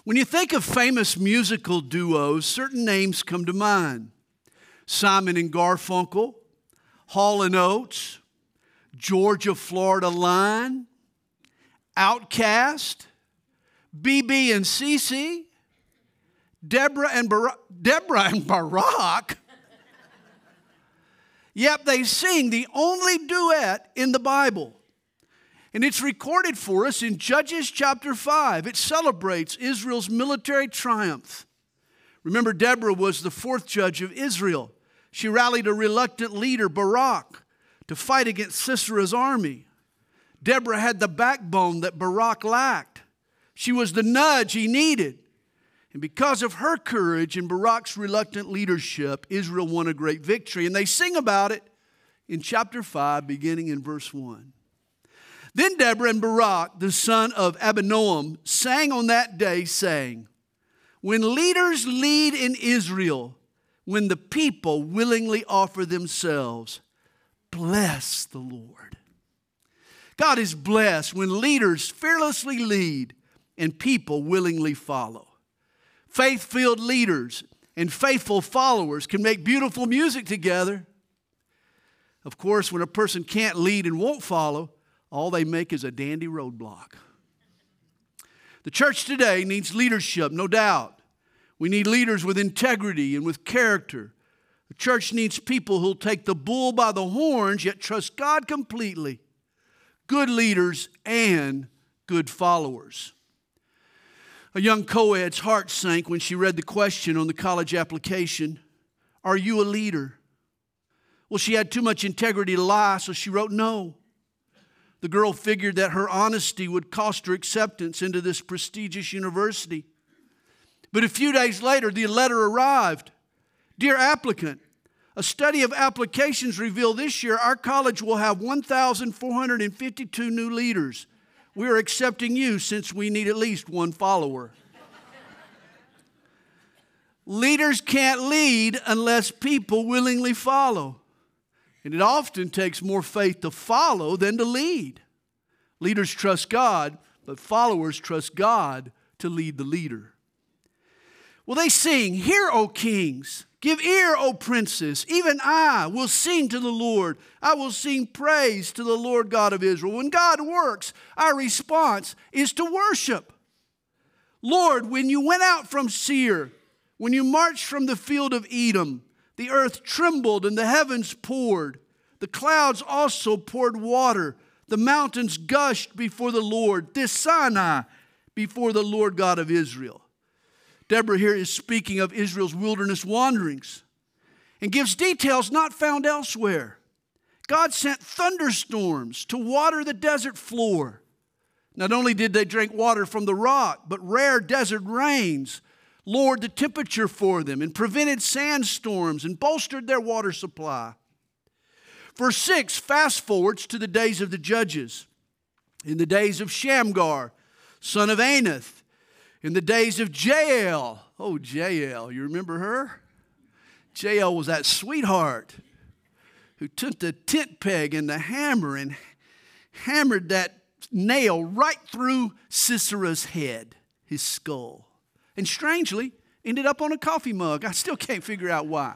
When you think of famous musical duos, certain names come to mind. Simon and Garfunkel, Hall & Oates, Georgia Florida Line, Outkast, BB and CC, Deborah and Barack. Yep, they sing the only duet in the Bible. And it's recorded for us in Judges chapter 5. It celebrates Israel's military triumph. Remember, Deborah was the fourth judge of Israel. She rallied a reluctant leader, Barak, to fight against Sisera's army. Deborah had the backbone that Barak lacked. She was the nudge he needed. And because of her courage and Barak's reluctant leadership, Israel won a great victory. And they sing about it in chapter 5, beginning in verse 1. Then Deborah and Barak, the son of Abinoam, sang on that day, saying, when leaders lead in Israel, when the people willingly offer themselves, bless the Lord. God is blessed when leaders fearlessly lead and people willingly follow. Faith-filled leaders and faithful followers can make beautiful music together. Of course, when a person can't lead and won't follow, all they make is a dandy roadblock. The church today needs leadership, no doubt. We need leaders with integrity and with character. The church needs people who'll take the bull by the horns, yet trust God completely. Good leaders and good followers. A young co-ed's heart sank when she read the question on the college application, are you a leader? Well, she had too much integrity to lie, so she wrote no. The girl figured that her honesty would cost her acceptance into this prestigious university. But a few days later, the letter arrived. Dear applicant, a study of applications revealed this year our college will have 1,452 new leaders. We are accepting you since we need at least one follower. Leaders can't lead unless people willingly follow. And it often takes more faith to follow than to lead. Leaders trust God, but followers trust God to lead the leader. Well, they sing, hear, O kings, give ear, O princes. Even I will sing to the Lord. I will sing praise to the Lord God of Israel. When God works, our response is to worship. Lord, when you went out from Seir, when you marched from the field of Edom, the earth trembled and the heavens poured. The clouds also poured water. The mountains gushed before the Lord. This Sinai before the Lord God of Israel. Deborah here is speaking of Israel's wilderness wanderings and gives details not found elsewhere. God sent thunderstorms to water the desert floor. Not only did they drink water from the rock, but rare desert rains lowered the temperature for them and prevented sandstorms and bolstered their water supply. Verse 6 fast forwards to the days of the judges. In the days of Shamgar, son of Anath. In the days of Jael. Oh, Jael, you remember her? Jael was that sweetheart who took the tent peg and the hammer and hammered that nail right through Sisera's head, his skull. And strangely, ended up on a coffee mug. I still can't figure out why.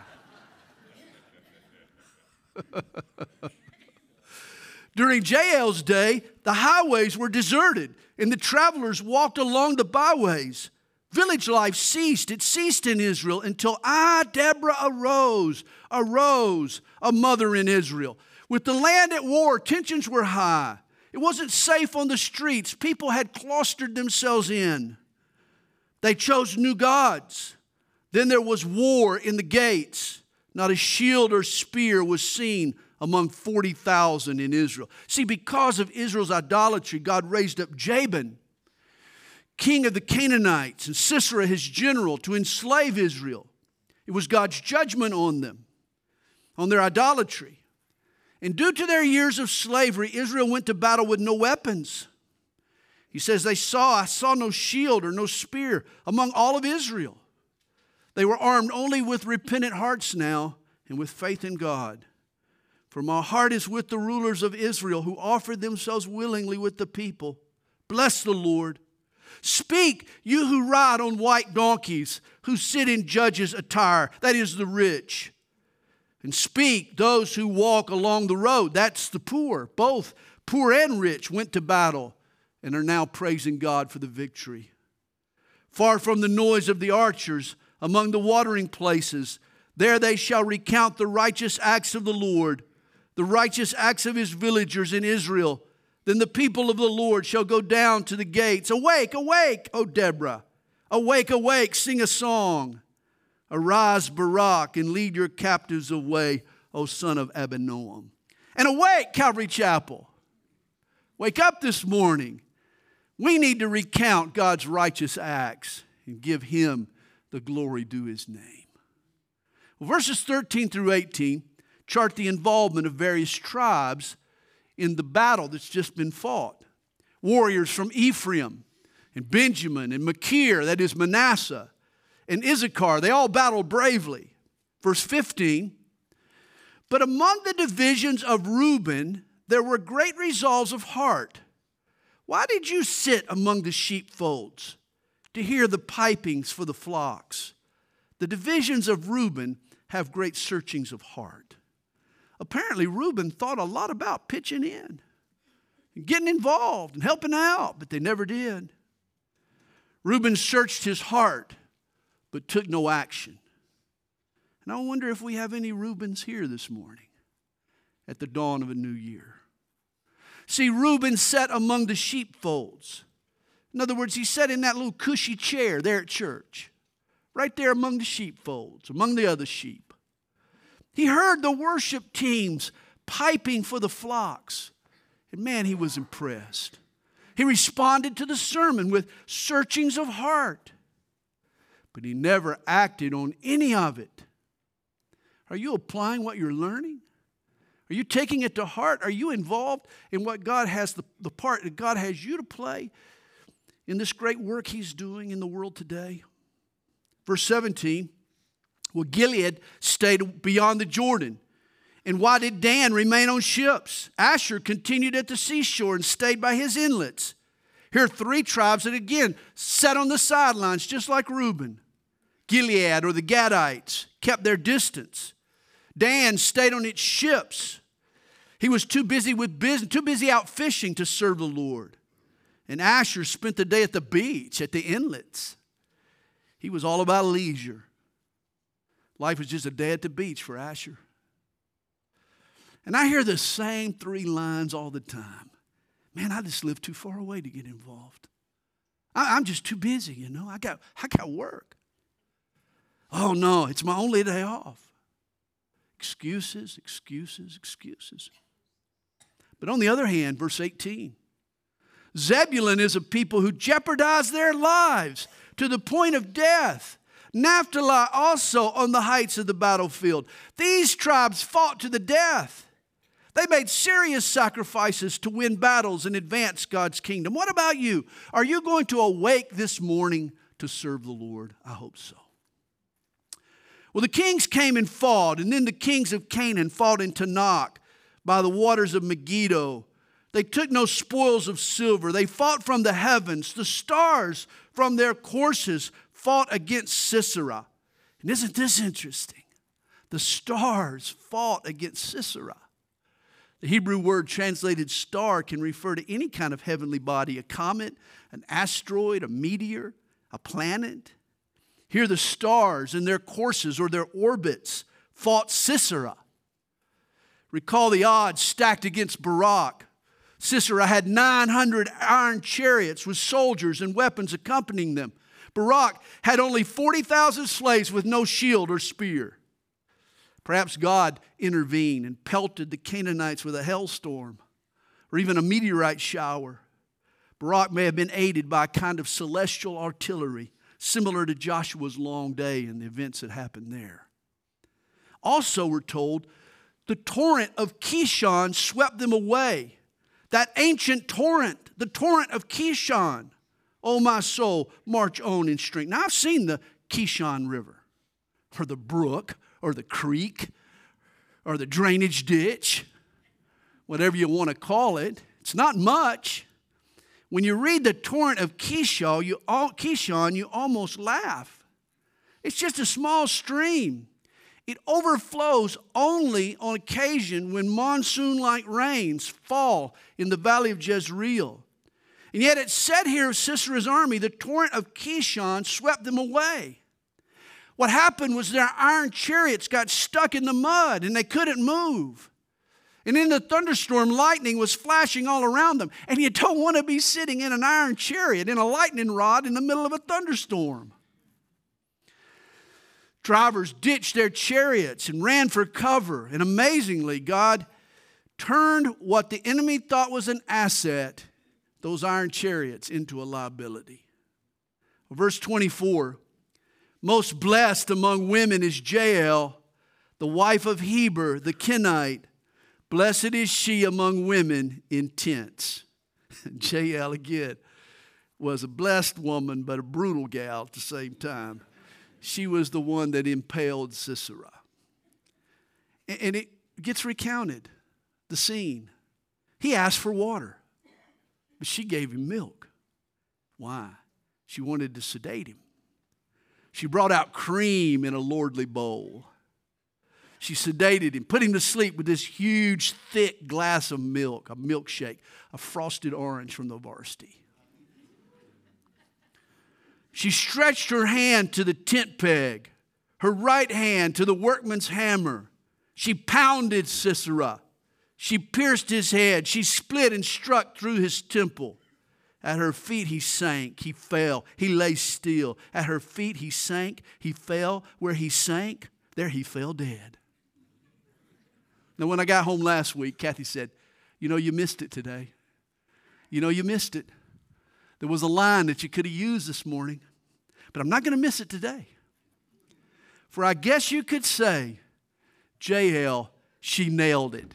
During Jael's day, the highways were deserted and the travelers walked along the byways. Village life ceased. It ceased in Israel until Deborah, arose, a mother in Israel. With the land at war, tensions were high. It wasn't safe on the streets. People had clustered themselves in. They chose new gods. Then there was war in the gates. Not a shield or spear was seen among 40,000 in Israel. See, because of Israel's idolatry, God raised up Jabin, king of the Canaanites, and Sisera, his general, to enslave Israel. It was God's judgment on them, on their idolatry. And due to their years of slavery, Israel went to battle with no weapons. He says, I saw no shield or no spear among all of Israel. They were armed only with repentant hearts now and with faith in God. For my heart is with the rulers of Israel who offered themselves willingly with the people. Bless the Lord. Speak, you who ride on white donkeys, who sit in judges' attire, that is the rich. And speak, those who walk along the road, that's the poor. Both poor and rich went to battle and are now praising God for the victory. Far from the noise of the archers, among the watering places, there they shall recount the righteous acts of the Lord, the righteous acts of his villagers in Israel. Then the people of the Lord shall go down to the gates. Awake, awake, O Deborah. Awake, awake, sing a song. Arise, Barak, and lead your captives away, O son of Abinoam. And awake, Calvary Chapel. Wake up this morning. We need to recount God's righteous acts and give him the glory due his name. Well, verses 13 through 18 chart the involvement of various tribes in the battle that's just been fought. Warriors from Ephraim and Benjamin and Machir, that is Manasseh, and Issachar, they all battled bravely. Verse 15, but among the divisions of Reuben, there were great resolves of heart. Why did you sit among the sheepfolds to hear the pipings for the flocks? The divisions of Reuben have great searchings of heart. Apparently, Reuben thought a lot about pitching in and getting involved and helping out, but they never did. Reuben searched his heart, but took no action. And I wonder if we have any Reubens here this morning at the dawn of a new year. See, Reuben sat among the sheepfolds. In other words, he sat in that little cushy chair there at church, right there among the sheepfolds, among the other sheep. He heard the worship teams piping for the flocks. And man, he was impressed. He responded to the sermon with searchings of heart. But he never acted on any of it. Are you applying what you're learning? Are you taking it to heart? Are you involved in what God has, the part that God has you to play in this great work he's doing in the world today? Verse 17, well, Gilead stayed beyond the Jordan. And why did Dan remain on ships? Asher continued at the seashore and stayed by his inlets. Here are three tribes that again sat on the sidelines just like Reuben. Gilead, or the Gadites, kept their distance. Dan stayed on its ships. He was too busy with business, too busy out fishing to serve the Lord. And Asher spent the day at the beach, at the inlets. He was all about leisure. Life was just a day at the beach for Asher. And I hear the same three lines all the time. Man, I just live too far away to get involved. I'm just too busy, you know. I got work. Oh, no, it's my only day off. Excuses, excuses, excuses. But on the other hand, verse 18, Zebulun is a people who jeopardize their lives to the point of death. Naphtali also on the heights of the battlefield. These tribes fought to the death. They made serious sacrifices to win battles and advance God's kingdom. What about you? Are you going to awake this morning to serve the Lord? I hope so. Well, the kings came and fought, and then the kings of Canaan fought in Tanakh by the waters of Megiddo. They took no spoils of silver. They fought from the heavens. The stars from their courses fought against Sisera. And isn't this interesting? The stars fought against Sisera. The Hebrew word translated star can refer to any kind of heavenly body, a comet, an asteroid, a meteor, a planet. Here the stars in their courses or their orbits fought Sisera. Recall the odds stacked against Barak. Sisera had 900 iron chariots with soldiers and weapons accompanying them. Barak had only 40,000 slaves with no shield or spear. Perhaps God intervened and pelted the Canaanites with a hailstorm or even a meteorite shower. Barak may have been aided by a kind of celestial artillery similar to Joshua's long day and the events that happened there. Also, we're told, the torrent of Kishon swept them away. That ancient torrent, the torrent of Kishon. Oh, my soul, march on in strength. Now, I've seen the Kishon River, or the brook, or the creek, or the drainage ditch, whatever you want to call it. It's not much. When you read the torrent of Kishon, you almost laugh. It's just a small stream. It overflows only on occasion when monsoon-like rains fall in the valley of Jezreel. And yet it's said here of Sisera's army, the torrent of Kishon swept them away. What happened was their iron chariots got stuck in the mud and they couldn't move. And in the thunderstorm, lightning was flashing all around them. And you don't want to be sitting in an iron chariot in a lightning rod in the middle of a thunderstorm. Drivers ditched their chariots and ran for cover. And amazingly, God turned what the enemy thought was an asset, those iron chariots, into a liability. Verse 24, most blessed among women is Jael, the wife of Heber the Kenite. Blessed is she among women in tents. Jael, again, was a blessed woman, but a brutal gal at the same time. She was the one that impaled Sisera. And it gets recounted, the scene. He asked for water, but she gave him milk. Why? She wanted to sedate him. She brought out cream in a lordly bowl. She sedated him, put him to sleep with this huge, thick glass of milk, a milkshake, a frosted orange from the varsity. She stretched her hand to the tent peg, her right hand to the workman's hammer. She pounded Sisera. She pierced his head. She split and struck through his temple. At her feet he sank, he fell, he lay still. At her feet he sank, he fell. Where he sank, there he fell dead. Now when I got home last week, Kathy said, you know, you missed it today. You know, you missed it. There was a line that you could have used this morning, but I'm not going to miss it today. For I guess you could say, Jael, she nailed it.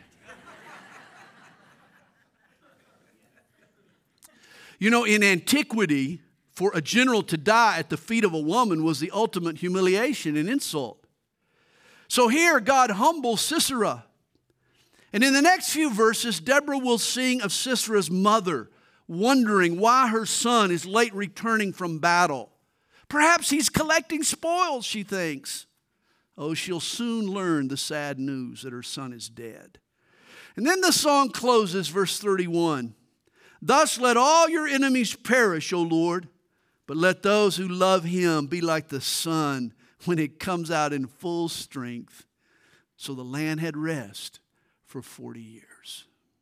You know, in antiquity, for a general to die at the feet of a woman was the ultimate humiliation and insult. So here, God humbles Sisera. And in the next few verses, Deborah will sing of Sisera's mother, wondering why her son is late returning from battle. Perhaps he's collecting spoils, she thinks. Oh, she'll soon learn the sad news that her son is dead. And then the song closes, verse 31. Thus let all your enemies perish, O Lord, but let those who love him be like the sun when it comes out in full strength. So the land had rest for 40 years.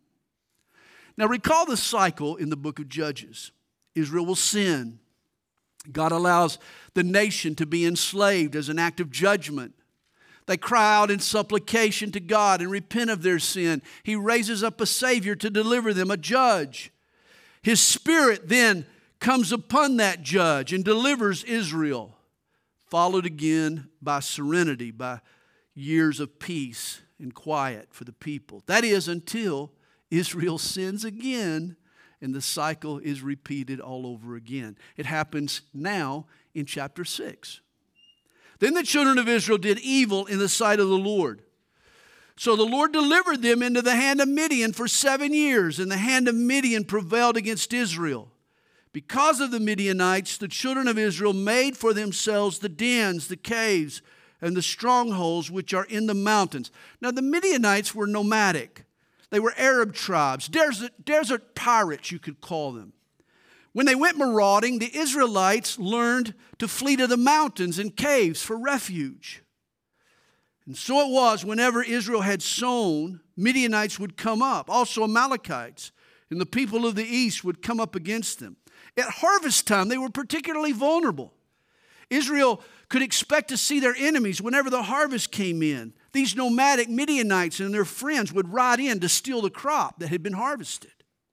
Now recall the cycle in the book of Judges. Israel will sin. God allows the nation to be enslaved as an act of judgment. They cry out in supplication to God and repent of their sin. He raises up a Savior to deliver them, a judge. His Spirit then comes upon that judge and delivers Israel, followed again by serenity, by years of peace and quiet for the people. That is, until Israel sins again and the cycle is repeated all over again. It happens now in chapter 6. Then the children of Israel did evil in the sight of the Lord. So the Lord delivered them into the hand of Midian for 7 years, and the hand of Midian prevailed against Israel. Because of the Midianites, the children of Israel made for themselves the dens, the caves, and the strongholds which are in the mountains. Now the Midianites were nomadic. They were Arab tribes, desert pirates you could call them. When they went marauding, the Israelites learned to flee to the mountains and caves for refuge. And so it was, whenever Israel had sown, Midianites would come up. Also Amalekites and the people of the east would come up against them. At harvest time, they were particularly vulnerable. Israel could expect to see their enemies whenever the harvest came in. These nomadic Midianites and their friends would ride in to steal the crop that had been harvested.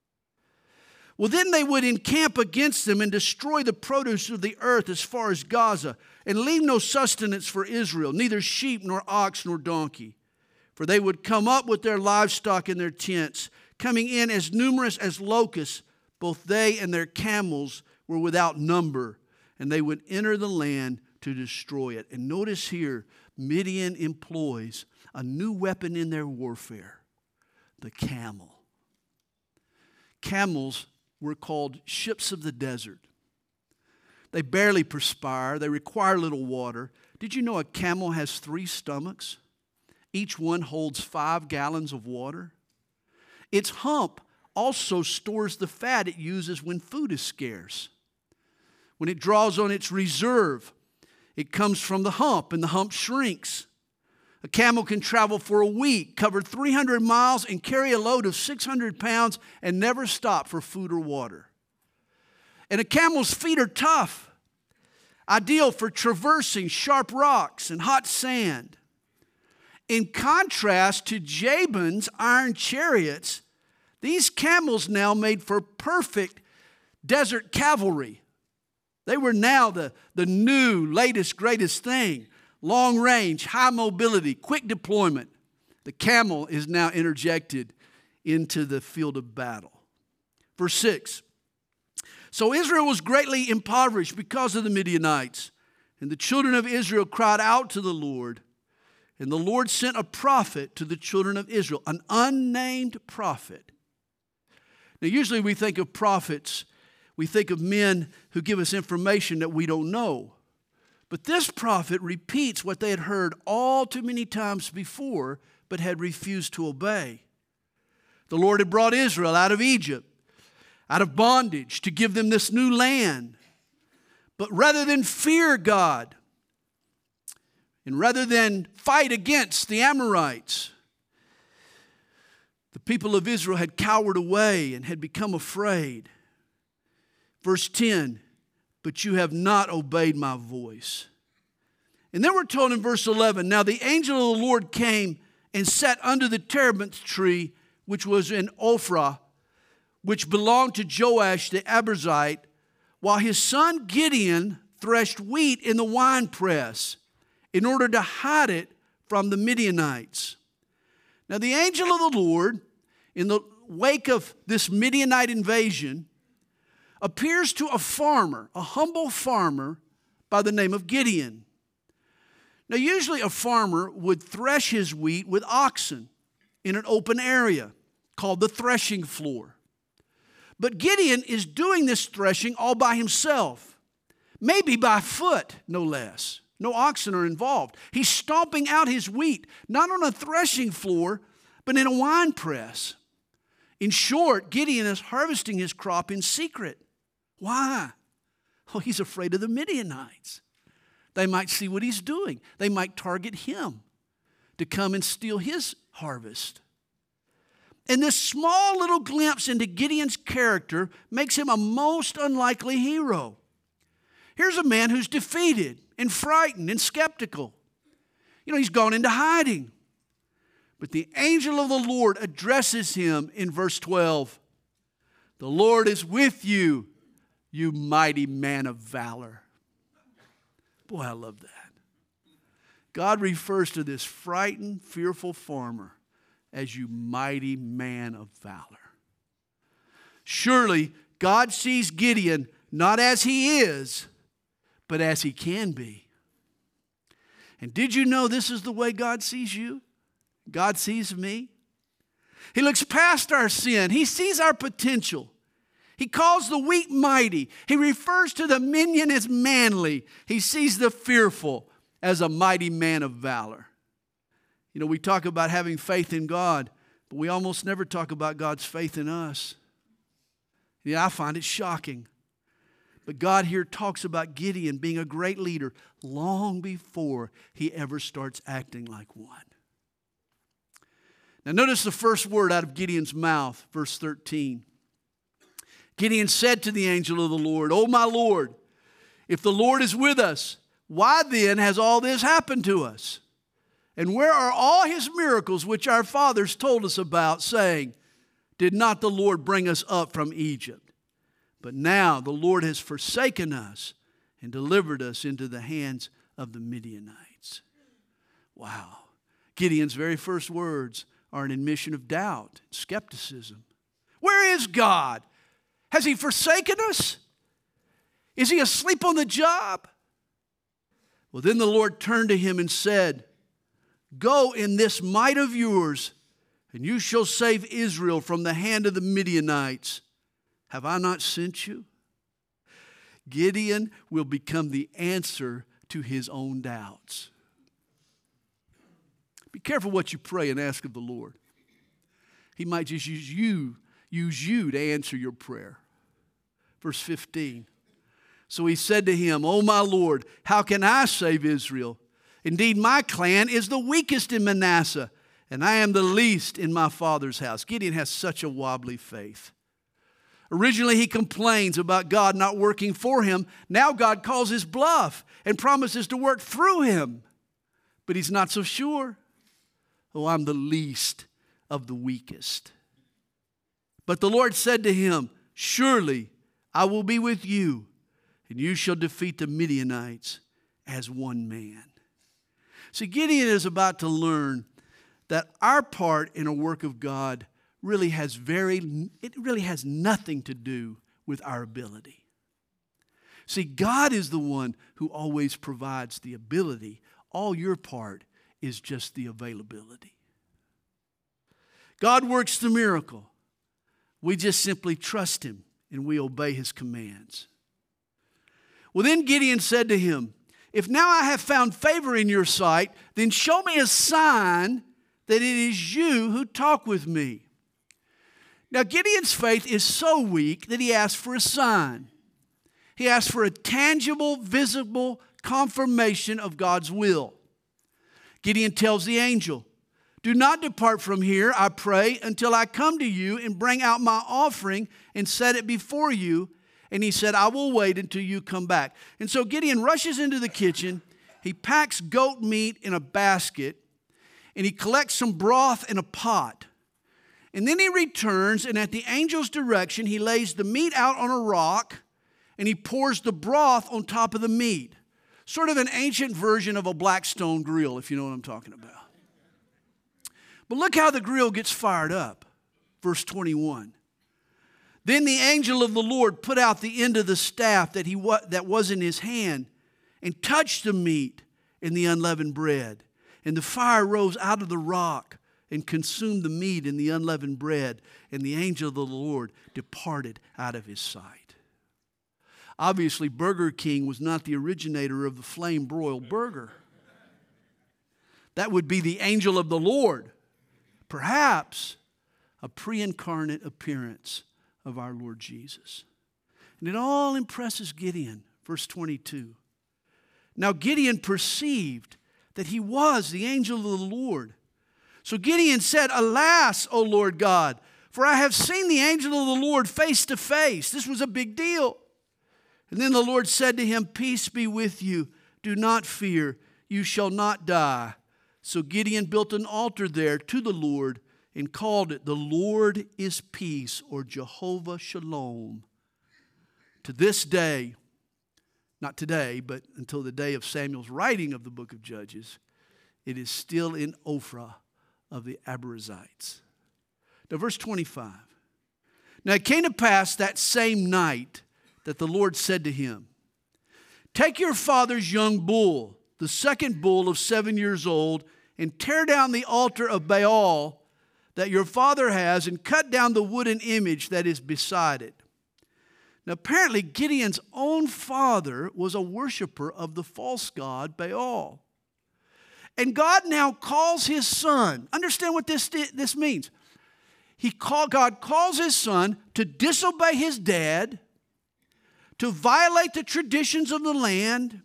Well, then they would encamp against them and destroy the produce of the earth as far as Gaza, and leave no sustenance for Israel, neither sheep nor ox nor donkey. For they would come up with their livestock in their tents, coming in as numerous as locusts. Both they and their camels were without number, and they would enter the land to destroy it. And notice here, Midian employs a new weapon in their warfare, the camel. Camels were called ships of the desert. They barely perspire. They require little water. Did you know a camel has 3 stomachs? Each one holds 5 gallons of water. Its hump also stores the fat it uses when food is scarce. When it draws on its reserve, it comes from the hump, and the hump shrinks. A camel can travel for a week, cover 300 miles, and carry a load of 600 pounds and never stop for food or water. And a camel's feet are tough, ideal for traversing sharp rocks and hot sand. In contrast to Jabin's iron chariots, these camels now made for perfect desert cavalry. They were now the new, latest, greatest thing. Long range, high mobility, quick deployment. The camel is now interjected into the field of battle. Verse 6. So Israel was greatly impoverished because of the Midianites. And the children of Israel cried out to the Lord. And the Lord sent a prophet to the children of Israel, an unnamed prophet. Now, usually we think of prophets, we think of men who give us information that we don't know. But this prophet repeats what they had heard all too many times before, but had refused to obey. The Lord had brought Israel out of Egypt, out of bondage, to give them this new land. But rather than fear God, and rather than fight against the Amorites, the people of Israel had cowered away and had become afraid. Verse 10, but you have not obeyed my voice. And then we're told in verse 11, now the angel of the Lord came and sat under the terebinth tree, which was in Ophrah, which belonged to Joash the Abiezrite, while his son Gideon threshed wheat in the winepress in order to hide it from the Midianites. Now the angel of the Lord, in the wake of this Midianite invasion, appears to a farmer, a humble farmer by the name of Gideon. Now usually a farmer would thresh his wheat with oxen in an open area called the threshing floor. But Gideon is doing this threshing all by himself, maybe by foot, no less. No oxen are involved. He's stomping out his wheat, not on a threshing floor, but in a wine press. In short, Gideon is harvesting his crop in secret. Why? Oh, he's afraid of the Midianites. They might see what he's doing. They might target him to come and steal his harvest. And this small little glimpse into Gideon's character makes him a most unlikely hero. Here's a man who's defeated and frightened and skeptical. He's gone into hiding. But the angel of the Lord addresses him in verse 12. The Lord is with you, you mighty man of valor. Boy, I love that. God refers to this frightened, fearful farmer as you mighty man of valor. Surely, God sees Gideon not as he is, but as he can be. And did you know this is the way God sees you? God sees me. He looks past our sin. He sees our potential. He calls the weak mighty. He refers to the minion as manly. He sees the fearful as a mighty man of valor. We talk about having faith in God, but we almost never talk about God's faith in us. I find it shocking. But God here talks about Gideon being a great leader long before he ever starts acting like one. Now notice the first word out of Gideon's mouth, verse 13. Gideon said to the angel of the Lord, "O my Lord, if the Lord is with us, why then has all this happened to us? And where are all his miracles which our fathers told us about, saying, did not the Lord bring us up from Egypt? But now the Lord has forsaken us and delivered us into the hands of the Midianites." Wow. Gideon's very first words are an admission of doubt, skepticism. Where is God? Has he forsaken us? Is he asleep on the job? Well, then the Lord turned to him and said, "Go in this might of yours, and you shall save Israel from the hand of the Midianites." Have I not sent you? Gideon will become the answer to his own doubts. Be careful what you pray and ask of the Lord. He might just use you to answer your prayer. Verse 15. So he said to him, O my Lord, how can I save Israel? Indeed, my clan is the weakest in Manasseh, and I am the least in my father's house. Gideon has such a wobbly faith. Originally, he complains about God not working for him. Now God calls his bluff and promises to work through him. But he's not so sure. Oh, I'm the least of the weakest. But the Lord said to him, surely I will be with you, and you shall defeat the Midianites as one man. See, Gideon is about to learn that our part in a work of God really has nothing to do with our ability. See, God is the one who always provides the ability. All your part is just the availability. God works the miracle. We just simply trust him and we obey his commands. Well, then Gideon said to him, if now I have found favor in your sight, then show me a sign that it is you who talk with me. Now, Gideon's faith is so weak that he asked for a sign. He asked for a tangible, visible confirmation of God's will. Gideon tells the angel, do not depart from here, I pray, until I come to you and bring out my offering and set it before you. And he said, I will wait until you come back. And so Gideon rushes into the kitchen. He packs goat meat in a basket, and he collects some broth in a pot. And then he returns, and at the angel's direction, he lays the meat out on a rock, and he pours the broth on top of the meat. Sort of an ancient version of a Blackstone grill, if you know what I'm talking about. But look how the grill gets fired up. Verse 21. Then the angel of the Lord put out the end of the staff that was in his hand and touched the meat and the unleavened bread. And the fire rose out of the rock and consumed the meat and the unleavened bread, and the angel of the Lord departed out of his sight. Obviously, Burger King was not the originator of the flame broiled burger. That would be the angel of the Lord. Perhaps a pre-incarnate appearance of our Lord Jesus. And it all impresses Gideon. Verse 22. Now Gideon perceived that he was the angel of the Lord. So Gideon said, alas, O Lord God, for I have seen the angel of the Lord face to face. This was a big deal. And then the Lord said to him, peace be with you. Do not fear. You shall not die. So Gideon built an altar there to the Lord and called it, the Lord is peace, or Jehovah Shalom. To this day, not today, but until the day of Samuel's writing of the book of Judges, it is still in Ophrah of the Abiezrites. Now, verse 25. Now it came to pass that same night that the Lord said to him, take your father's young bull, the second bull of 7 years old, and tear down the altar of Baal that your father has, and cut down the wooden image that is beside it. Now apparently Gideon's own father was a worshiper of the false god Baal. And God now calls his son. Understand what this means. God calls his son to disobey his dad, to violate the traditions of the land,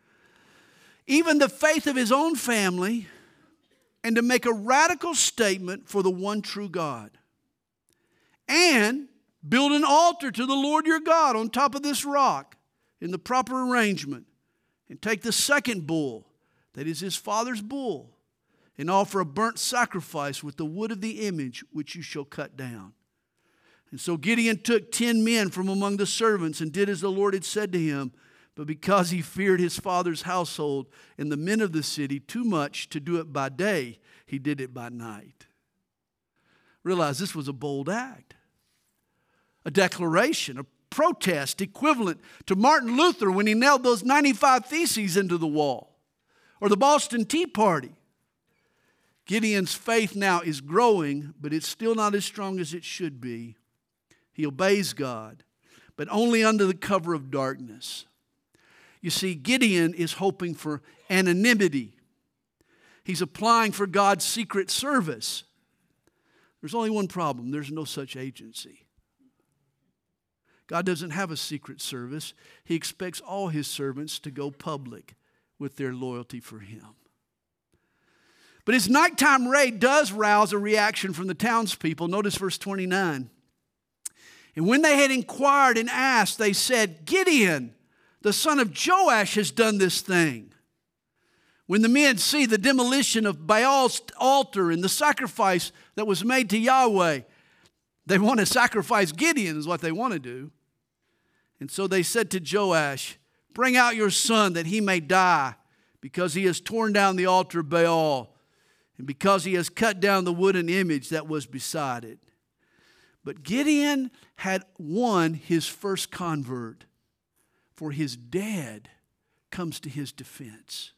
even the faith of his own family, and to make a radical statement for the one true God. And build an altar to the Lord your God on top of this rock in the proper arrangement. And take the second bull, that is his father's bull, and offer a burnt sacrifice with the wood of the image which you shall cut down. And so Gideon took 10 men from among the servants and did as the Lord had said to him. But because he feared his father's household and the men of the city too much to do it by day, he did it by night. Realize this was a bold act, a declaration, a protest equivalent to Martin Luther when he nailed those 95 Theses into the wall, or the Boston Tea Party. Gideon's faith now is growing, but it's still not as strong as it should be. He obeys God, but only under the cover of darkness. You see, Gideon is hoping for anonymity. He's applying for God's secret service. There's only one problem. There's no such agency. God doesn't have a secret service. He expects all His servants to go public with their loyalty for Him. But his nighttime raid does rouse a reaction from the townspeople. Notice verse 29. And when they had inquired and asked, they said, Gideon, the son of Joash, has done this thing. When the men see the demolition of Baal's altar and the sacrifice that was made to Yahweh, they want to sacrifice Gideon is what they want to do. And so they said to Joash, bring out your son that he may die, because he has torn down the altar of Baal, and because he has cut down the wooden image that was beside it. But Gideon had won his first convert, for his dad comes to his defense.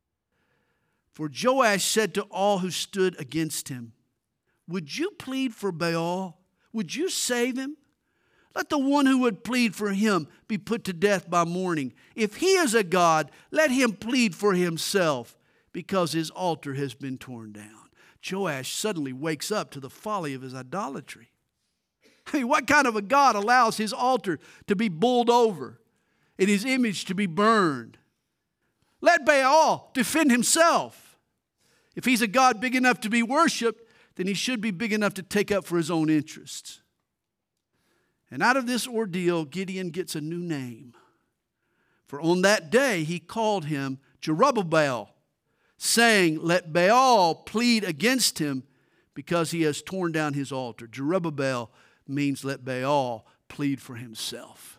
For Joash said to all who stood against him, would you plead for Baal? Would you save him? Let the one who would plead for him be put to death by morning. If he is a god, let him plead for himself, because his altar has been torn down. Joash suddenly wakes up to the folly of his idolatry. I mean, what kind of a God allows his altar to be bowled over and his image to be burned? Let Baal defend himself. If he's a God big enough to be worshiped, then he should be big enough to take up for his own interests. And out of this ordeal, Gideon gets a new name. For on that day, he called him Jerubbaal, saying, let Baal plead against him, because he has torn down his altar. Jerubbaal means let Baal plead for himself.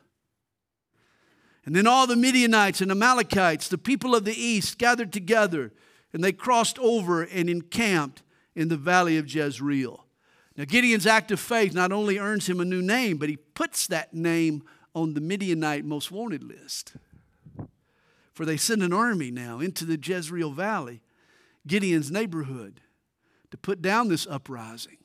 And then all the Midianites and Amalekites, the people of the east, gathered together, and they crossed over and encamped in the valley of Jezreel. Now, Gideon's act of faith not only earns him a new name, but he puts that name on the Midianite most wanted list. For they send an army now into the Jezreel Valley, Gideon's neighborhood, to put down this uprising.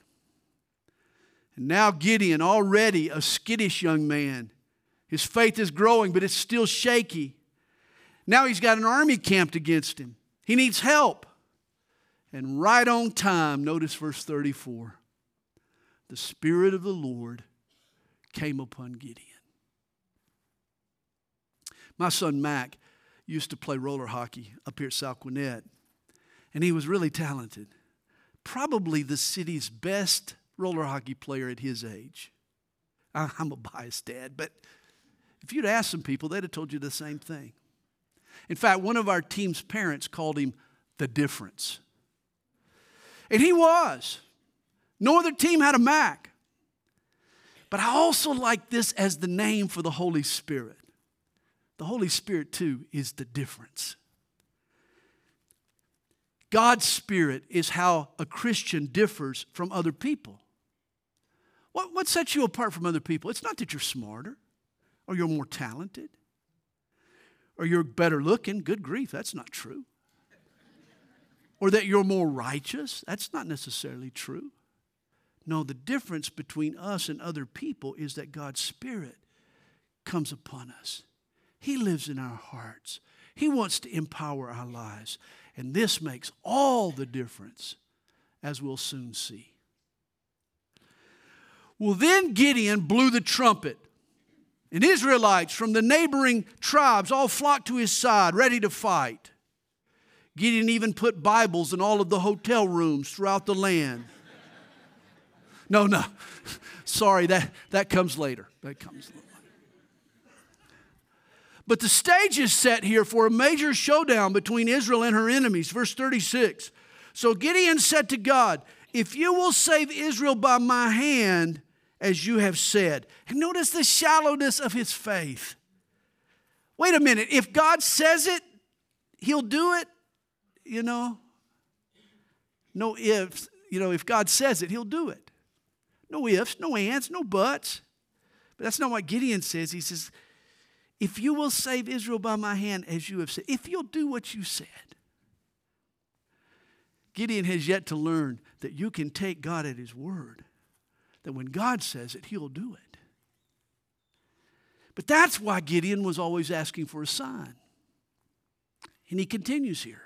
And now Gideon, already a skittish young man, his faith is growing, but it's still shaky. Now he's got an army camped against him. He needs help. And right on time, notice verse 34. The Spirit of the Lord came upon Gideon. My son Mac used to play roller hockey up here at Sal Quinette, and he was really talented. Probably the city's best roller hockey player at his age. I'm a biased dad, but if you'd asked some people, they'd have told you the same thing. In fact, one of our team's parents called him the difference. And he was. No other team had a Mac. But I also like this as the name for the Holy Spirit. The Holy Spirit, too, is the difference. God's Spirit is how a Christian differs from other people. What sets you apart from other people? It's not that you're smarter, or you're more talented, or you're better looking. Good grief, that's not true. Or that you're more righteous. That's not necessarily true. No, the difference between us and other people is that God's Spirit comes upon us. He lives in our hearts. He wants to empower our lives. And this makes all the difference, as we'll soon see. Well, then Gideon blew the trumpet, and Israelites from the neighboring tribes all flocked to his side, ready to fight. Gideon even put Bibles in all of the hotel rooms throughout the land. No. Sorry, that comes later. That comes later. But the stage is set here for a major showdown between Israel and her enemies. Verse 36. So Gideon said to God, if you will save Israel by my hand, as you have said. And notice the shallowness of his faith. Wait a minute. If God says it, he'll do it. No ifs. If God says it, he'll do it. No ifs, no ands, no buts. But that's not what Gideon says. He says, if you will save Israel by my hand, as you have said, if you'll do what you said. Gideon has yet to learn that you can take God at his word. That when God says it, he'll do it. But that's why Gideon was always asking for a sign. And he continues here.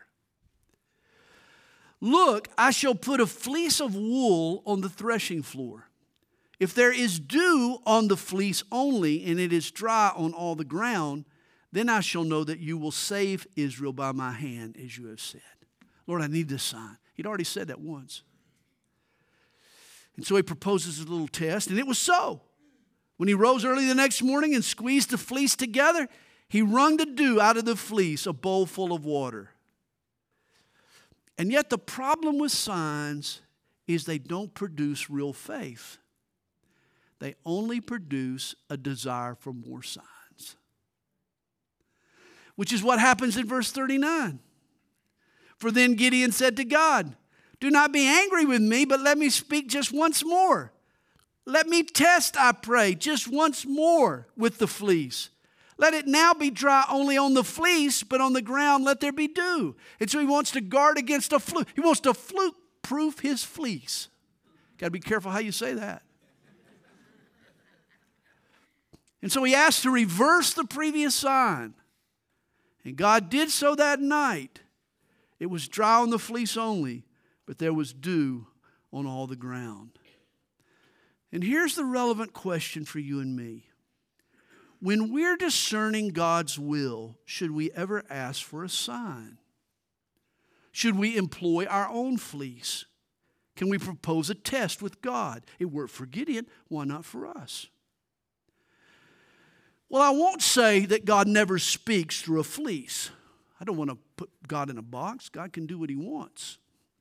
Look, I shall put a fleece of wool on the threshing floor. If there is dew on the fleece only, and it is dry on all the ground, then I shall know that you will save Israel by my hand, as you have said. Lord, I need this sign. He'd already said that once. And so he proposes a little test, and it was so. When he rose early the next morning and squeezed the fleece together, he wrung the dew out of the fleece, a bowl full of water. And yet the problem with signs is they don't produce real faith. They only produce a desire for more signs. Which is what happens in verse 39. For then Gideon said to God, do not be angry with me, but let me speak just once more. Let me test, I pray, just once more with the fleece. Let it now be dry only on the fleece, but on the ground let there be dew. And so he wants to guard against a fluke. He wants to fluke-proof his fleece. Got to be careful how you say that. And so he asked to reverse the previous sign. And God did so that night. It was dry on the fleece only, but there was dew on all the ground. And here's the relevant question for you and me. When we're discerning God's will, should we ever ask for a sign? Should we employ our own fleece? Can we propose a test with God? It worked for Gideon. Why not for us? Well, I won't say that God never speaks through a fleece. I don't want to put God in a box. God can do what he wants.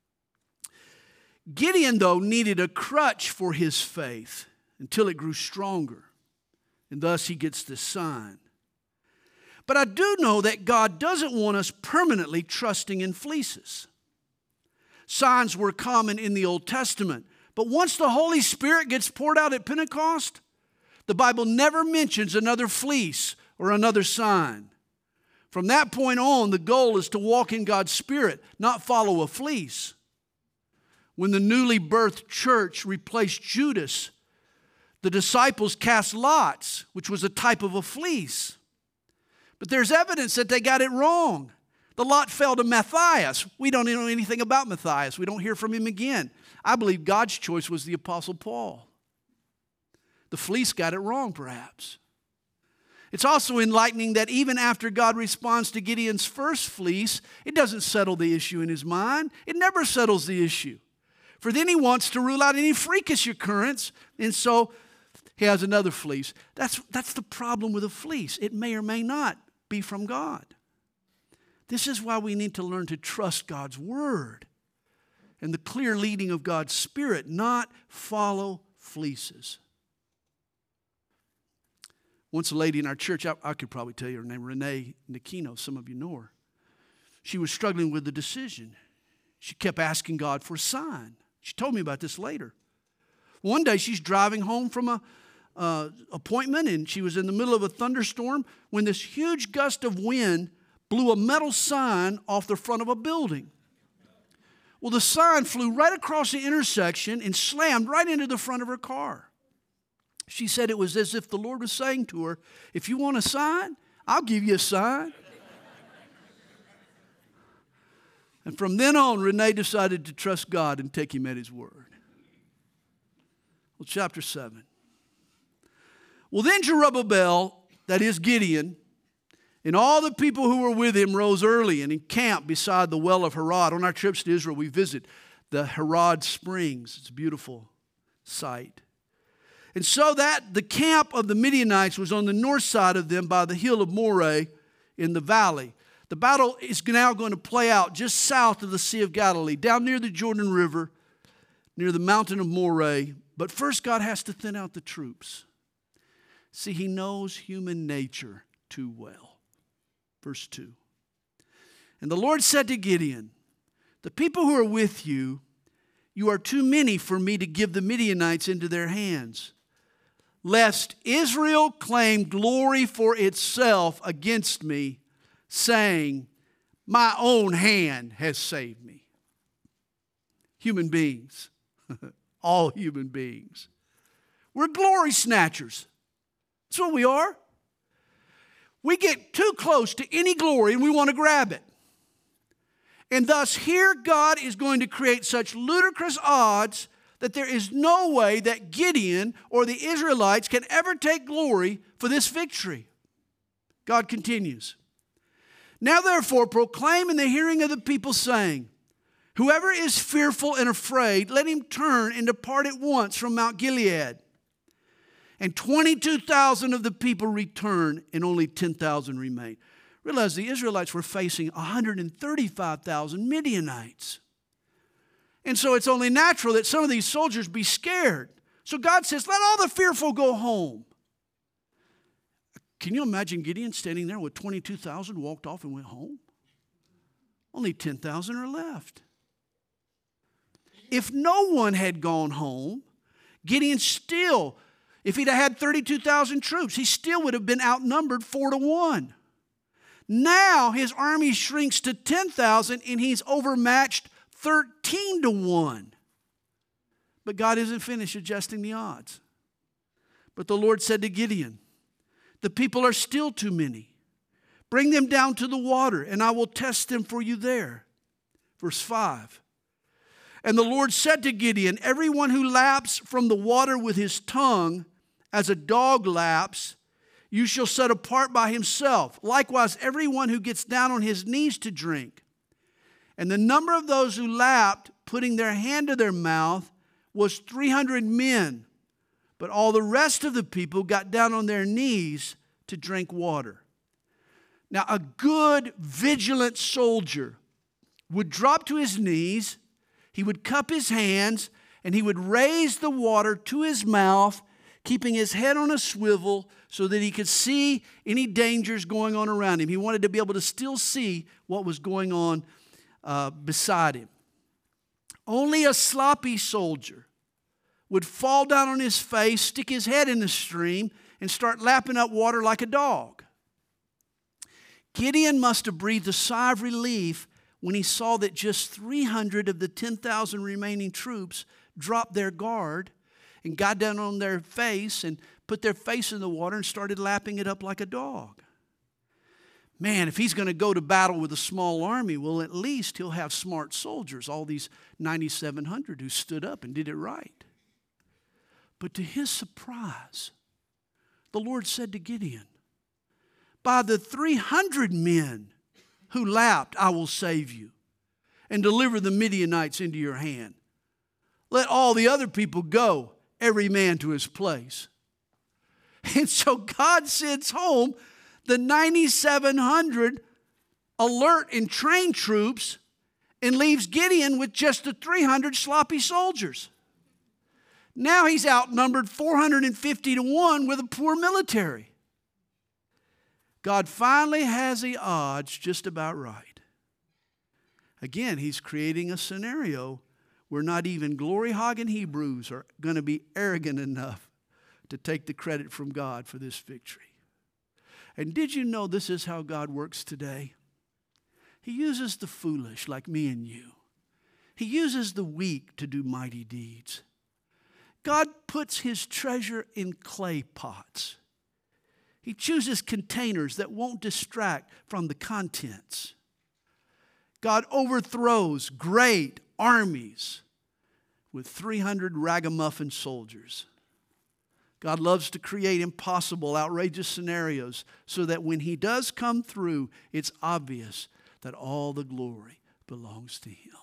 Gideon, though, needed a crutch for his faith until it grew stronger. And thus he gets this sign. But I do know that God doesn't want us permanently trusting in fleeces. Signs were common in the Old Testament. But once the Holy Spirit gets poured out at Pentecost, the Bible never mentions another fleece or another sign. From that point on, the goal is to walk in God's Spirit, not follow a fleece. When the newly birthed church replaced Judas, the disciples cast lots, which was a type of a fleece. But there's evidence that they got it wrong. The lot fell to Matthias. We don't know anything about Matthias. We don't hear from him again. I believe God's choice was the Apostle Paul. The fleece got it wrong, perhaps. It's also enlightening that even after God responds to Gideon's first fleece, it doesn't settle the issue in his mind. It never settles the issue. For then he wants to rule out any freakish occurrence, and so he has another fleece. That's the problem with a fleece. It may or may not be from God. This is why we need to learn to trust God's word and the clear leading of God's Spirit, not follow fleeces. Once a lady in our church, I could probably tell you her name, Renee Nikino. Some of you know her. She was struggling with a decision. She kept asking God for a sign. She told me about this later. One day she's driving home from a appointment, and she was in the middle of a thunderstorm when this huge gust of wind blew a metal sign off the front of a building. Well, the sign flew right across the intersection and slammed right into the front of her car. She said it was as if the Lord was saying to her, if you want a sign, I'll give you a sign. And from then on, Renee decided to trust God and take him at his word. Well, chapter 7. Well, then Jerubbaal, that is Gideon, and all the people who were with him rose early and encamped beside the well of Harod. On our trips to Israel, we visit the Harod Springs. It's a beautiful sight. And so that the camp of the Midianites was on the north side of them by the hill of Moreh in the valley. The battle is now going to play out just south of the Sea of Galilee, down near the Jordan River, near the mountain of Moreh. But first, God has to thin out the troops. See, he knows human nature too well. Verse 2. And the Lord said to Gideon, the people who are with you, you are too many for me to give the Midianites into their hands, lest Israel claim glory for itself against me, saying, my own hand has saved me. Human beings, all human beings. We're glory snatchers. That's what we are. We get too close to any glory and we want to grab it. And thus here God is going to create such ludicrous odds that there is no way that Gideon or the Israelites can ever take glory for this victory. God continues. Now therefore proclaim in the hearing of the people, saying, whoever is fearful and afraid, let him turn and depart at once from Mount Gilead. And 22,000 of the people returned, and only 10,000 remained. Realize the Israelites were facing 135,000 Midianites. And so it's only natural that some of these soldiers be scared. So God says, let all the fearful go home. Can you imagine Gideon standing there with 22,000 walked off and went home? Only 10,000 are left. If no one had gone home, Gideon still, if he'd had 32,000 troops, he still would have been outnumbered 4-1. Now his army shrinks to 10,000 and he's overmatched 13-1. But God isn't finished adjusting the odds. But the Lord said to Gideon, the people are still too many. Bring them down to the water, and I will test them for you there. Verse 5. And the Lord said to Gideon, everyone who laps from the water with his tongue, as a dog laps, you shall set apart by himself. Likewise, everyone who gets down on his knees to drink. And the number of those who lapped, putting their hand to their mouth, was 300 men. But all the rest of the people got down on their knees to drink water. Now, a good, vigilant soldier would drop to his knees, he would cup his hands, and he would raise the water to his mouth, keeping his head on a swivel so that he could see any dangers going on around him. He wanted to be able to still see what was going on beside him. Only a sloppy soldier would fall down on his face, stick his head in the stream, and start lapping up water like a dog. Gideon must have breathed a sigh of relief when he saw that just 300 of the 10,000 remaining troops dropped their guard and got down on their face and put their face in the water and started lapping it up like a dog. Man, if he's going to go to battle with a small army, well, at least he'll have smart soldiers, all these 9,700 who stood up and did it right. But to his surprise, the Lord said to Gideon, by the 300 men who lapped, I will save you and deliver the Midianites into your hand. Let all the other people go, every man to his place. And so God sends home the 9,700 alert and trained troops and leaves Gideon with just the 300 sloppy soldiers. Now he's outnumbered 450-1 with a poor military. God finally has the odds just about right. Again, he's creating a scenario where not even glory-hogging Hebrews are going to be arrogant enough to take the credit from God for this victory. And did you know this is how God works today? He uses the foolish like me and you. He uses the weak to do mighty deeds. God puts his treasure in clay pots. He chooses containers that won't distract from the contents. God overthrows great armies with 300 ragamuffin soldiers. God loves to create impossible, outrageous scenarios so that when he does come through, it's obvious that all the glory belongs to him.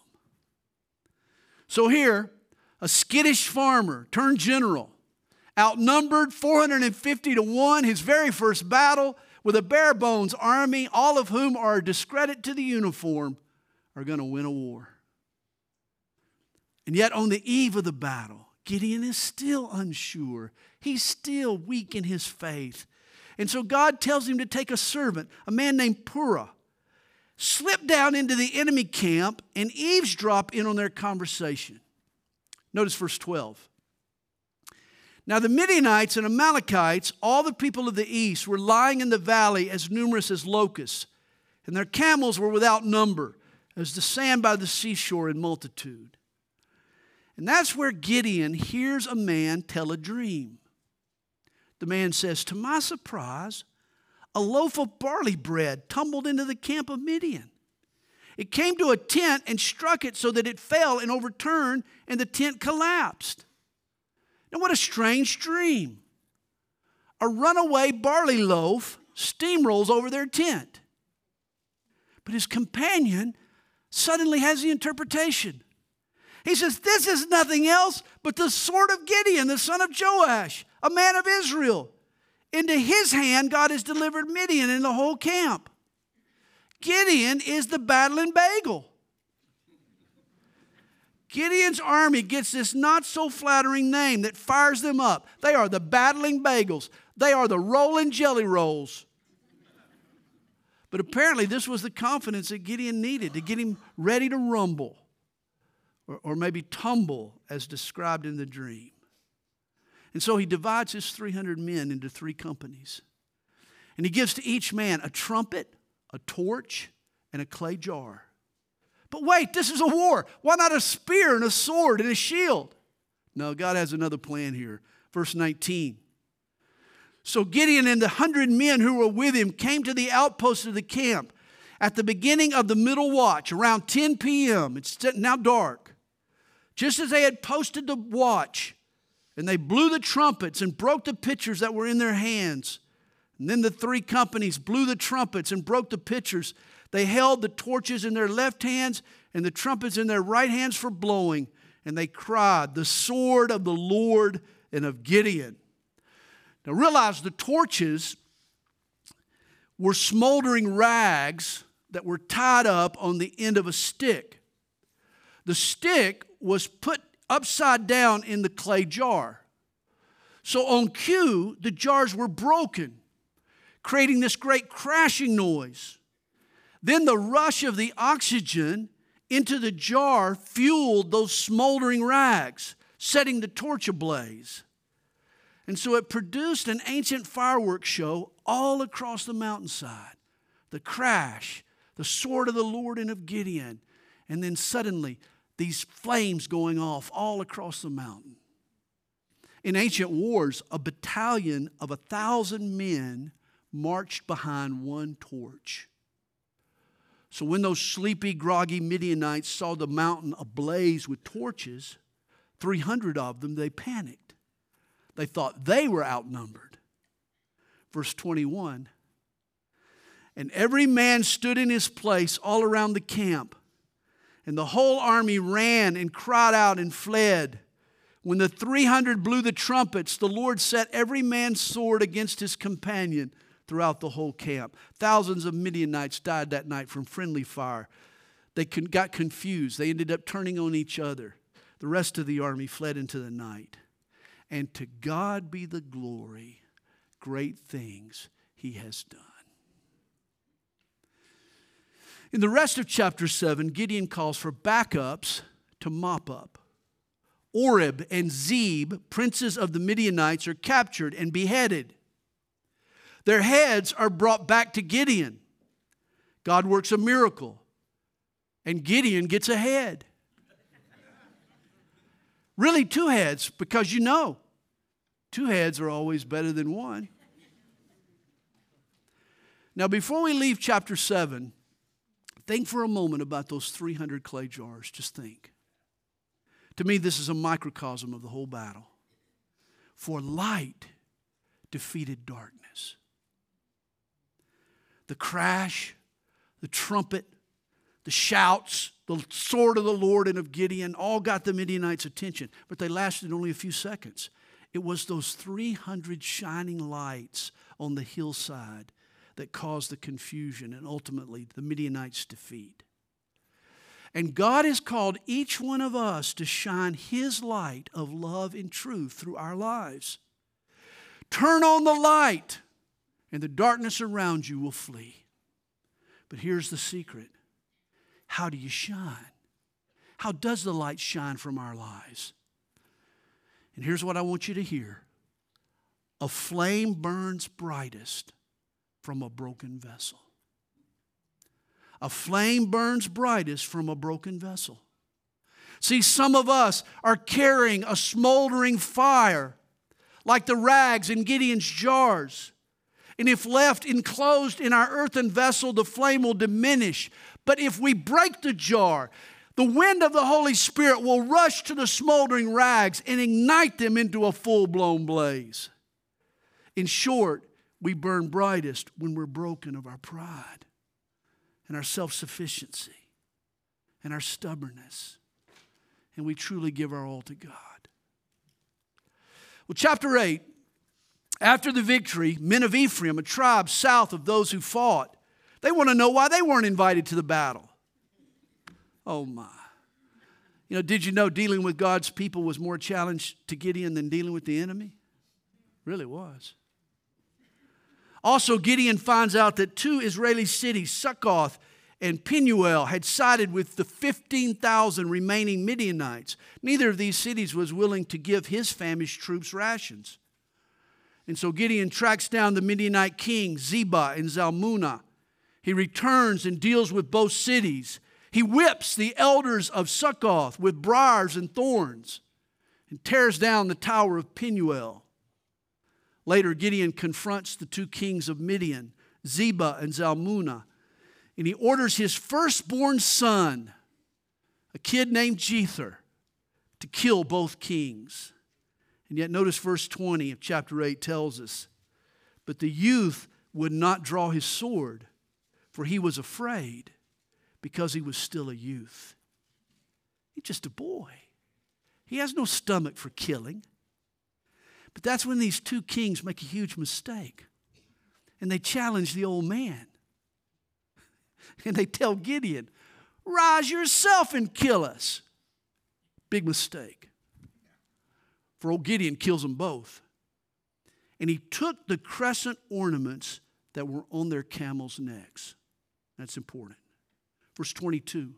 So here, a skittish farmer turned general, outnumbered 450-1, his very first battle, with a bare bones army, all of whom are a discredit to the uniform, are going to win a war. And yet on the eve of the battle, Gideon is still unsure. He's still weak in his faith. And so God tells him to take a servant, a man named Purah, slip down into the enemy camp and eavesdrop in on their conversation. Notice verse 12. Now the Midianites and Amalekites, all the people of the east, were lying in the valley as numerous as locusts, and their camels were without number, as the sand by the seashore in multitude. And that's where Gideon hears a man tell a dream. The man says, to my surprise, a loaf of barley bread tumbled into the camp of Midian. It came to a tent and struck it so that it fell and overturned, and the tent collapsed. Now what a strange dream. A runaway barley loaf steamrolls over their tent. But his companion suddenly has the interpretation. He says, this is nothing else but the sword of Gideon, the son of Joash, a man of Israel. Into his hand God has delivered Midian and the whole camp. Gideon is the battling bagel. Gideon's army gets this not so flattering name that fires them up. They are the battling bagels. They are the rolling jelly rolls. But apparently this was the confidence that Gideon needed to get him ready to rumble, or maybe tumble as described in the dream. And so he divides his 300 men into 3 companies. And he gives to each man a trumpet, a torch, and a clay jar. But wait, this is a war. Why not a spear and a sword and a shield? No, God has another plan here. Verse 19. So Gideon and the 100 men who were with him came to the outposts of the camp at the beginning of the middle watch, around 10 p.m. It's now dark. Just as they had posted the watch, and they blew the trumpets and broke the pitchers that were in their hands. And then the 3 companies blew the trumpets and broke the pitchers. They held the torches in their left hands and the trumpets in their right hands for blowing. And they cried, the sword of the Lord and of Gideon. Now realize the torches were smoldering rags that were tied up on the end of a stick. The stick was put upside down in the clay jar. So on cue, the jars were broken, creating this great crashing noise. Then the rush of the oxygen into the jar fueled those smoldering rags, setting the torch ablaze. And so it produced an ancient fireworks show all across the mountainside. The crash, the sword of the Lord and of Gideon, and then suddenly these flames going off all across the mountain. In ancient wars, a battalion of 1,000 men marched behind one torch. So when those sleepy, groggy Midianites saw the mountain ablaze with torches, 300 of them, they panicked. They thought they were outnumbered. Verse 21, and every man stood in his place all around the camp. And the whole army ran and cried out and fled. When the 300 blew the trumpets, the Lord set every man's sword against his companion throughout the whole camp. Thousands of Midianites died that night from friendly fire. They got confused. They ended up turning on each other. The rest of the army fled into the night. And to God be the glory, great things he has done. In the rest of chapter 7, Gideon calls for backups to mop up. Oreb and Zeb, princes of the Midianites, are captured and beheaded. Their heads are brought back to Gideon. God works a miracle, and Gideon gets a head. Really 2 heads, because 2 heads are always better than 1. Now, before we leave chapter 7, think for a moment about those 300 clay jars. Just think. To me, this is a microcosm of the whole battle. For light defeated darkness. The crash, the trumpet, the shouts, the sword of the Lord and of Gideon all got the Midianites' attention, but they lasted only a few seconds. It was those 300 shining lights on the hillside that caused the confusion and ultimately the Midianites' defeat. And God has called each one of us to shine His light of love and truth through our lives. Turn on the light, and the darkness around you will flee. But here's the secret. How do you shine? How does the light shine from our lives? And here's what I want you to hear. A flame burns brightest from a broken vessel. A flame burns brightest from a broken vessel. See, some of us are carrying a smoldering fire like the rags in Gideon's jars. And if left enclosed in our earthen vessel, the flame will diminish. But if we break the jar, the wind of the Holy Spirit will rush to the smoldering rags and ignite them into a full-blown blaze. In short, we burn brightest when we're broken of our pride and our self-sufficiency and our stubbornness, and we truly give our all to God. Well, chapter 8, after the victory, men of Ephraim, a tribe south of those who fought, they want to know why they weren't invited to the battle. Oh my. You know, did you know dealing with God's people was more challenge to Gideon than dealing with the enemy? Really was. Also, Gideon finds out that 2 Israeli cities, Succoth and Penuel, had sided with the 15,000 remaining Midianites. Neither of these cities was willing to give his famished troops rations. And so Gideon tracks down the Midianite kings, Zebah and Zalmunna. He returns and deals with both cities. He whips the elders of Succoth with briars and thorns and tears down the tower of Penuel. Later, Gideon confronts the 2 kings of Midian, Zebah and Zalmunna, and he orders his firstborn son, a kid named Jether, to kill both kings. And yet notice verse 20 of chapter 8 tells us, but the youth would not draw his sword, for he was afraid, because he was still a youth. He's just a boy. He has no stomach for killing. But that's when these 2 kings make a huge mistake. And they challenge the old man. And they tell Gideon, rise yourself and kill us. Big mistake. For old Gideon kills them both. And he took the crescent ornaments that were on their camels' necks. That's important. Verse 22.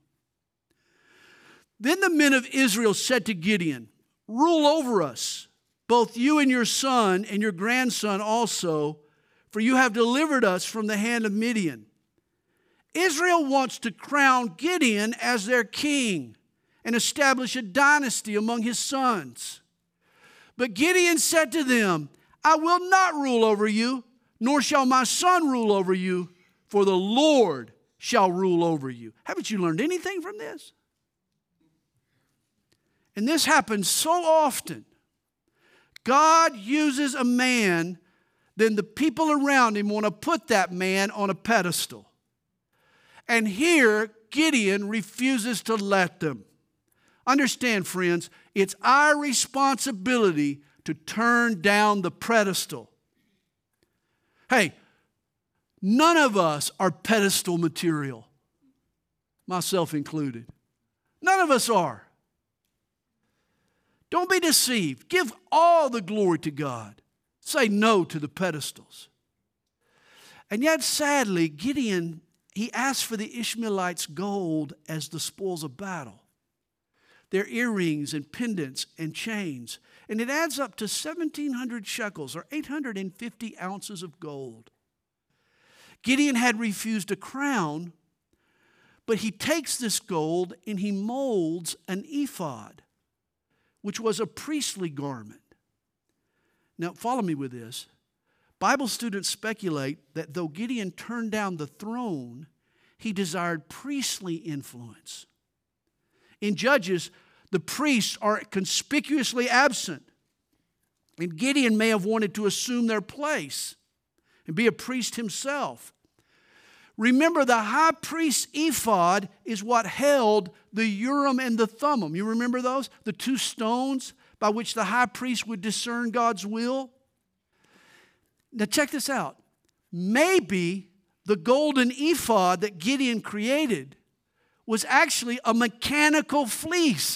Then the men of Israel said to Gideon, rule over us, both you and your son and your grandson also, for you have delivered us from the hand of Midian. Israel wants to crown Gideon as their king and establish a dynasty among his sons. But Gideon said to them, I will not rule over you, nor shall my son rule over you, for the Lord shall rule over you. Haven't you learned anything from this? And this happens so often. God uses a man, then the people around him want to put that man on a pedestal. And here, Gideon refuses to let them. Understand, friends, it's our responsibility to turn down the pedestal. Hey, none of us are pedestal material, myself included. None of us are. Don't be deceived. Give all the glory to God. Say no to the pedestals. And yet, sadly, Gideon, he asked for the Ishmaelites' gold as the spoils of battle. Their earrings and pendants and chains. And it adds up to 1,700 shekels, or 850 ounces of gold. Gideon had refused a crown, but he takes this gold and he molds an ephod, which was a priestly garment. Now, follow me with this. Bible students speculate that though Gideon turned down the throne, he desired priestly influence. In Judges, the priests are conspicuously absent, and Gideon may have wanted to assume their place and be a priest himself. Remember, the high priest's ephod is what held the Urim and the Thummim. You remember those? The 2 stones by which the high priest would discern God's will. Now check this out. Maybe the golden ephod that Gideon created was actually a mechanical fleece.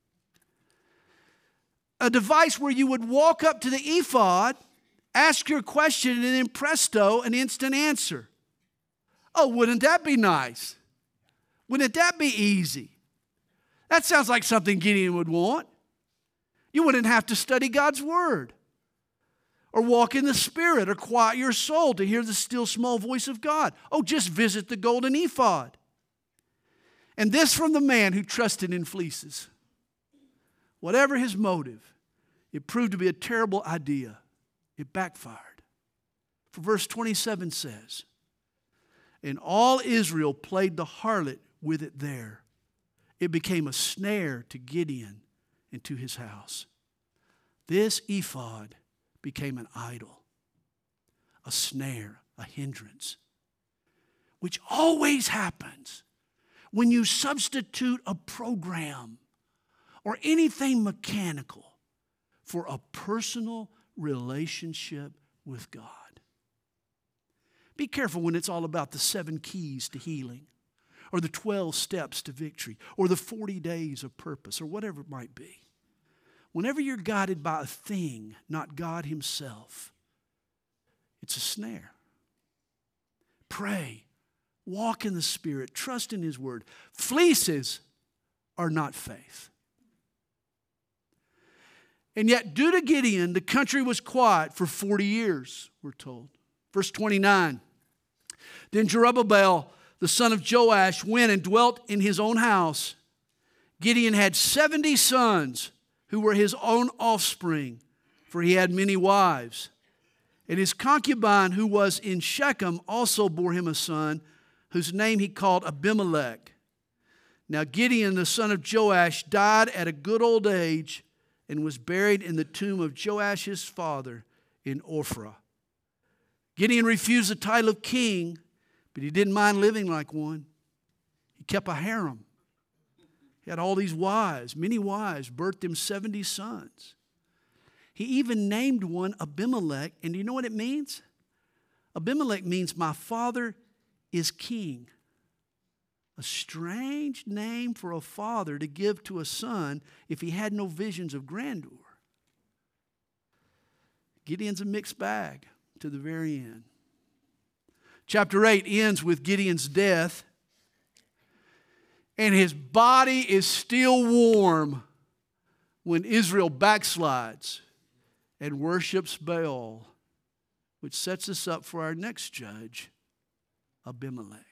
A device where you would walk up to the ephod, ask your question, and then presto, an instant answer. Oh, wouldn't that be nice? Wouldn't that be easy? That sounds like something Gideon would want. You wouldn't have to study God's word or walk in the Spirit or quiet your soul to hear the still small voice of God. Oh, just visit the golden ephod. And this from the man who trusted in fleeces. Whatever his motive, it proved to be a terrible idea. It backfired. For verse 27 says, and all Israel played the harlot with it there. It became a snare to Gideon and to his house. This ephod became an idol, a snare, a hindrance, which always happens when you substitute a program or anything mechanical for a personal relationship with God. Be careful when it's all about the 7 keys to healing, or the 12 steps to victory, or the 40 days of purpose, or whatever it might be. Whenever you're guided by a thing, not God himself, it's a snare. Pray, walk in the Spirit, trust in his word. Fleeces are not faith. And yet, due to Gideon, the country was quiet for 40 years, we're told. Verse 29, then Jerubbaal, the son of Joash, went and dwelt in his own house. Gideon had 70 sons who were his own offspring, for he had many wives. And his concubine, who was in Shechem, also bore him a son, whose name he called Abimelech. Now Gideon, the son of Joash, died at a good old age and was buried in the tomb of Joash's father in Ophrah. Gideon refused the title of king, but he didn't mind living like one. He kept a harem. He had all these wives, many wives, birthed him 70 sons. He even named one Abimelech, and do you know what it means? Abimelech means my father is king. A strange name for a father to give to a son if he had no visions of grandeur. Gideon's a mixed bag to the very end. Chapter 8 ends with Gideon's death, and his body is still warm when Israel backslides and worships Baal, which sets us up for our next judge, Abimelech.